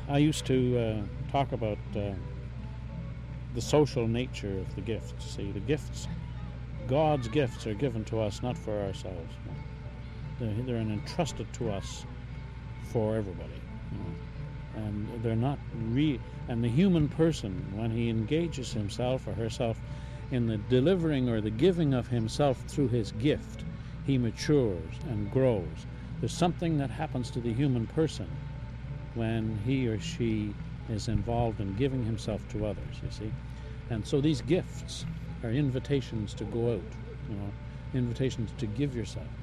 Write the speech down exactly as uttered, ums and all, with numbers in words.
I used to uh, talk about uh, the social nature of the gifts. See, the gifts, God's gifts are given to us not for ourselves. They're, they're entrusted to us for everybody. You know? And they're not re. And the human person, when he engages himself or herself in the delivering or the giving of himself through his gift, he matures and grows. There's something that happens to the human person when he or she is involved in giving himself to others, you see. And so these gifts are invitations to go out, you know, invitations to give yourself.